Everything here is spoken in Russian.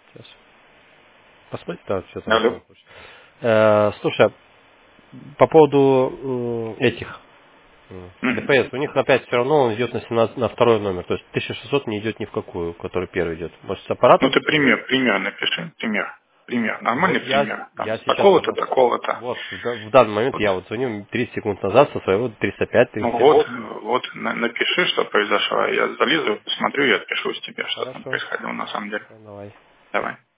Сейчас. Посмотри, да, что там Алло. хочешь. Слушай, по поводу этих Мгм. ДПС, у них опять все равно он идет на 17, на второй номер. То есть 1600 не идет ни в какую, который первый идет. Может, с Ну аппаратом ты что-то есть? пример напиши. Пример. Вот Нормальный я, пример. Там я с сейчас такого-то, вот, такого-то. вот в данный момент Вот. я вот звоню 30 секунд назад со своего 305 Ну 37. вот, напиши, что произошло. Я залезу, посмотрю и отпишусь тебе, что там Хорошо. происходило на самом деле. Давай. Давай.